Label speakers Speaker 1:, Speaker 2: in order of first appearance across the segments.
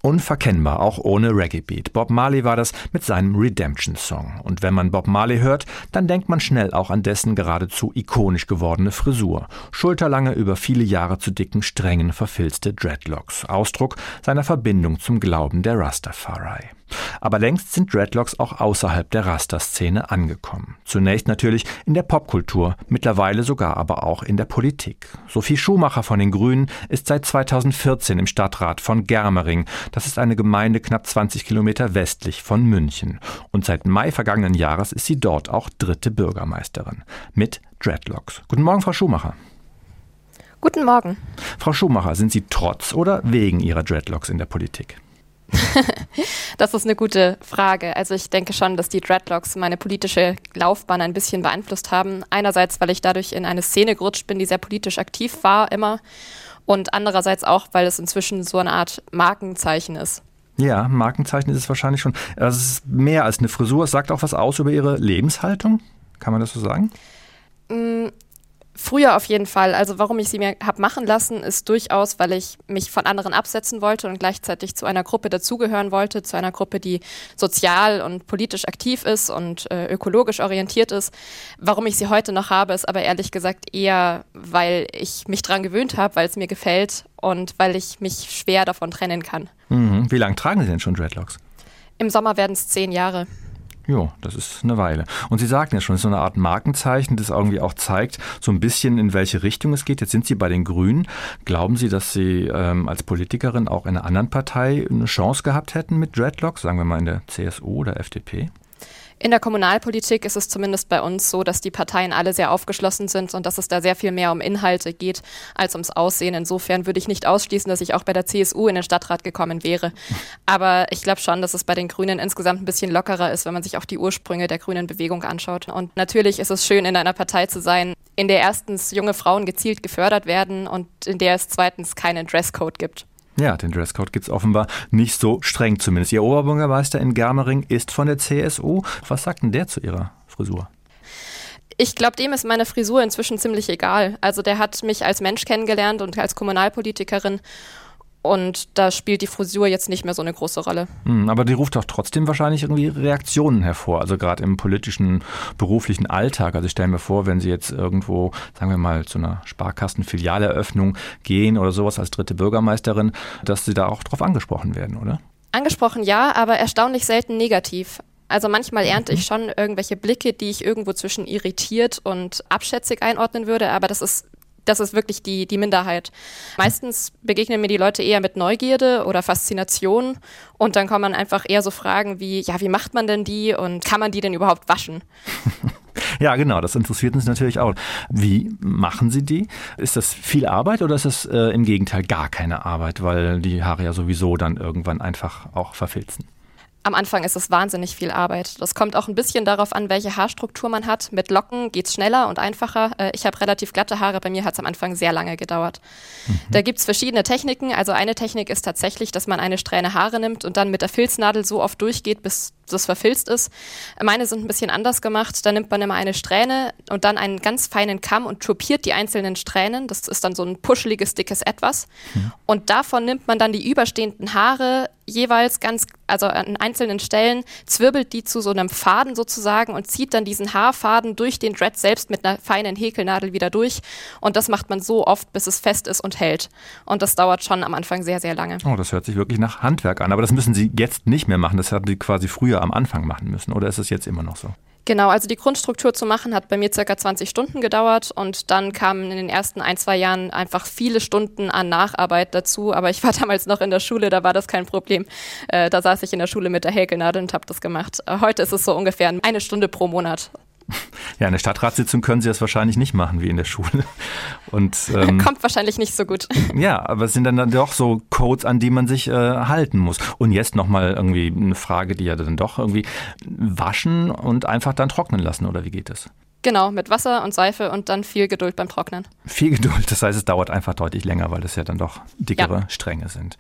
Speaker 1: Unverkennbar, auch ohne Reggae-Beat. Bob Marley war das mit seinem Redemption-Song. Und wenn man Bob Marley hört, dann denkt man schnell auch an dessen geradezu ikonisch gewordene Frisur. Schulterlange, über viele Jahre zu dicken Strängen verfilzte Dreadlocks. Ausdruck seiner Verbindung zum Glauben der Rastafari. Aber längst sind Dreadlocks auch außerhalb der Rasta-Szene angekommen. Zunächst natürlich in der Popkultur, mittlerweile sogar aber auch in der Politik. Sophie Schumacher von den Grünen ist seit 2014 im Stadtrat von Germering. Das ist eine Gemeinde knapp 20 Kilometer westlich von München. Und seit Mai vergangenen Jahres ist sie dort auch 3. Bürgermeisterin. Mit Dreadlocks. Guten Morgen, Frau Schumacher.
Speaker 2: Guten Morgen.
Speaker 1: Frau Schumacher, sind Sie trotz oder wegen Ihrer Dreadlocks in der Politik?
Speaker 2: Das ist eine gute Frage. Also ich denke schon, dass die Dreadlocks meine politische Laufbahn ein bisschen beeinflusst haben. Einerseits, weil ich dadurch in eine Szene gerutscht bin, die sehr politisch aktiv war immer. Und andererseits auch, weil es inzwischen so eine Art Markenzeichen ist.
Speaker 1: Ja, Markenzeichen ist es wahrscheinlich schon. Also es ist mehr als eine Frisur. Es sagt auch was aus über Ihre Lebenshaltung. Kann man das so sagen?
Speaker 2: Früher auf jeden Fall. Also warum ich sie mir habe machen lassen, ist durchaus, weil ich mich von anderen absetzen wollte und gleichzeitig zu einer Gruppe dazugehören wollte, zu einer Gruppe, die sozial und politisch aktiv ist und ökologisch orientiert ist. Warum ich sie heute noch habe, ist aber ehrlich gesagt eher, weil ich mich dran gewöhnt habe, weil es mir gefällt und weil ich mich schwer davon trennen kann.
Speaker 1: Mhm. Wie lange tragen Sie denn schon Dreadlocks?
Speaker 2: Im Sommer werden es 10 Jahre.
Speaker 1: Jo, das ist eine Weile. Und Sie sagten ja schon, es ist so eine Art Markenzeichen, das irgendwie auch zeigt, so ein bisschen in welche Richtung es geht. Jetzt sind Sie bei den Grünen. Glauben Sie, dass Sie als Politikerin auch in einer anderen Partei eine Chance gehabt hätten mit Dreadlocks, sagen wir mal in der CSU oder FDP?
Speaker 2: In der Kommunalpolitik ist es zumindest bei uns so, dass die Parteien alle sehr aufgeschlossen sind und dass es da sehr viel mehr um Inhalte geht als ums Aussehen. Insofern würde ich nicht ausschließen, dass ich auch bei der CSU in den Stadtrat gekommen wäre. Aber ich glaube schon, dass es bei den Grünen insgesamt ein bisschen lockerer ist, wenn man sich auch die Ursprünge der grünen Bewegung anschaut. Und natürlich ist es schön, in einer Partei zu sein, in der erstens junge Frauen gezielt gefördert werden und in der es zweitens keinen Dresscode gibt.
Speaker 1: Ja, den Dresscode gibt es offenbar nicht so streng zumindest. Ihr Oberbürgermeister in Germering ist von der CSU. Was sagt denn der zu Ihrer Frisur?
Speaker 2: Ich glaube, dem ist meine Frisur inzwischen ziemlich egal. Also der hat mich als Mensch kennengelernt und als Kommunalpolitikerin. Und da spielt die Frisur jetzt nicht mehr so eine große Rolle.
Speaker 1: Aber die ruft doch trotzdem wahrscheinlich irgendwie Reaktionen hervor, also gerade im politischen, beruflichen Alltag. Also ich stelle mir vor, wenn Sie jetzt irgendwo, sagen wir mal, zu einer Sparkassenfilialeröffnung gehen oder sowas als 3. Bürgermeisterin, dass Sie da auch drauf angesprochen werden, oder?
Speaker 2: Angesprochen ja, aber erstaunlich selten negativ. Also manchmal ernte ich schon irgendwelche Blicke, die ich irgendwo zwischen irritiert und abschätzig einordnen würde, aber das ist wirklich die Minderheit. Meistens begegnen mir die Leute eher mit Neugierde oder Faszination und dann kommen einfach eher so Fragen wie, ja, wie macht man denn die und kann man die denn überhaupt waschen?
Speaker 1: Ja, genau, das interessiert uns natürlich auch. Wie machen Sie die? Ist das viel Arbeit oder ist das im Gegenteil gar keine Arbeit, weil die Haare ja sowieso dann irgendwann einfach auch verfilzen?
Speaker 2: Am Anfang ist es wahnsinnig viel Arbeit. Das kommt auch ein bisschen darauf an, welche Haarstruktur man hat. Mit Locken geht's schneller und einfacher. Ich habe relativ glatte Haare, bei mir hat es am Anfang sehr lange gedauert. Da gibt's verschiedene Techniken. Also eine Technik ist tatsächlich, dass man eine Strähne Haare nimmt und dann mit der Filznadel so oft durchgeht, bis das verfilzt ist. Meine sind ein bisschen anders gemacht. Da nimmt man immer eine Strähne und dann einen ganz feinen Kamm und turpiert die einzelnen Strähnen. Das ist dann so ein puscheliges, dickes Etwas. Und davon nimmt man dann die überstehenden Haare jeweils also an einzelnen Stellen, zwirbelt die zu so einem Faden sozusagen und zieht dann diesen Haarfaden durch den Dread selbst mit einer feinen Häkelnadel wieder durch. Und das macht man so oft, bis es fest ist und hält. Und das dauert schon am Anfang sehr, sehr lange.
Speaker 1: Oh, das hört sich wirklich nach Handwerk an. Aber das müssen Sie jetzt nicht mehr machen. Das haben Sie quasi früher am Anfang machen müssen. Oder ist es jetzt immer noch so?
Speaker 2: Genau, also die Grundstruktur zu machen hat bei mir ca. 20 Stunden gedauert und dann kamen in den ersten 1-2 Jahren einfach viele Stunden an Nacharbeit dazu, aber ich war damals noch in der Schule, da war das kein Problem. Da saß ich in der Schule mit der Häkelnadel und habe das gemacht. Heute ist es so ungefähr 1 Stunde pro Monat.
Speaker 1: Ja, in der Stadtratssitzung können Sie das wahrscheinlich nicht machen wie in der Schule. Und,
Speaker 2: kommt wahrscheinlich nicht so gut.
Speaker 1: Ja, aber es sind dann doch so Codes, an die man sich halten muss. Und jetzt nochmal irgendwie eine Frage, die ja dann doch irgendwie waschen und einfach dann trocknen lassen, oder wie geht das?
Speaker 2: Genau, mit Wasser und Seife und dann viel Geduld beim Trocknen.
Speaker 1: Viel Geduld, das heißt, es dauert einfach deutlich länger, weil das ja dann doch dickere Stränge sind.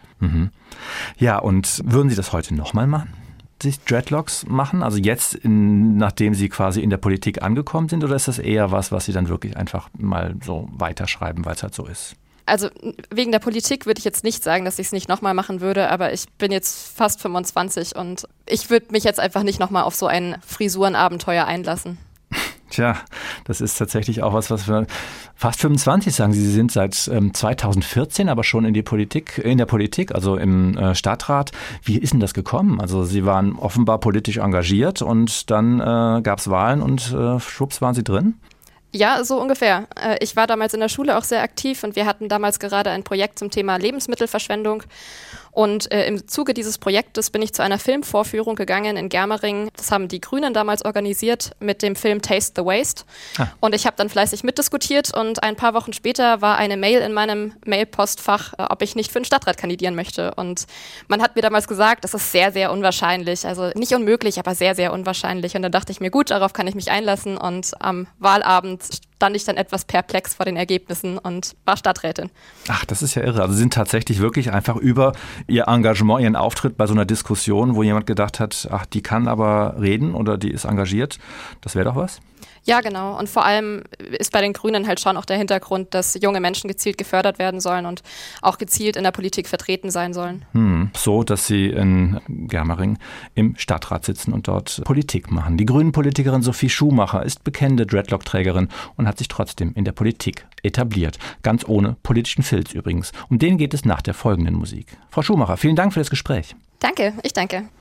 Speaker 1: Ja, und würden Sie das heute nochmal machen? Sich Dreadlocks machen? Also jetzt, nachdem Sie quasi in der Politik angekommen sind? Oder ist das eher was Sie dann wirklich einfach mal so weiterschreiben, weil es halt so ist?
Speaker 2: Also wegen der Politik würde ich jetzt nicht sagen, dass ich es nicht nochmal machen würde, aber ich bin jetzt fast 25 und ich würde mich jetzt einfach nicht nochmal auf so ein Frisurenabenteuer einlassen.
Speaker 1: Tja, das ist tatsächlich auch was wir fast 25 sagen. Sie sind seit 2014 aber schon in der Politik, also im Stadtrat. Wie ist denn das gekommen? Also Sie waren offenbar politisch engagiert und dann gab es Wahlen und schwupps waren Sie drin?
Speaker 2: Ja, so ungefähr. Ich war damals in der Schule auch sehr aktiv und wir hatten damals gerade ein Projekt zum Thema Lebensmittelverschwendung. Und im Zuge dieses Projektes bin ich zu einer Filmvorführung gegangen in Germering. Das haben die Grünen damals organisiert mit dem Film Taste the Waste. Und ich habe dann fleißig mitdiskutiert und ein paar Wochen später war eine Mail in meinem Mailpostfach, ob ich nicht für den Stadtrat kandidieren möchte. Und man hat mir damals gesagt, das ist sehr, sehr unwahrscheinlich. Also nicht unmöglich, aber sehr, sehr unwahrscheinlich. Und dann dachte ich mir, gut, darauf kann ich mich einlassen. Und am Wahlabend stand ich dann etwas perplex vor den Ergebnissen und war Stadträtin.
Speaker 1: Ach, das ist ja irre. Also Sie sind tatsächlich wirklich einfach über Ihr Engagement, Ihren Auftritt bei so einer Diskussion, wo jemand gedacht hat, ach, die kann aber reden oder die ist engagiert, das wäre doch was?
Speaker 2: Ja, genau. Und vor allem ist bei den Grünen halt schon auch der Hintergrund, dass junge Menschen gezielt gefördert werden sollen und auch gezielt in der Politik vertreten sein sollen.
Speaker 1: So, dass Sie in Germering im Stadtrat sitzen und dort Politik machen. Die Grünen-Politikerin Sophie Schumacher ist bekennende Dreadlock-Trägerin und hat sich trotzdem in der Politik etabliert. Ganz ohne politischen Filz übrigens. Um den geht es nach der folgenden Musik. Frau Schumacher, vielen Dank für das Gespräch.
Speaker 2: Danke, ich danke.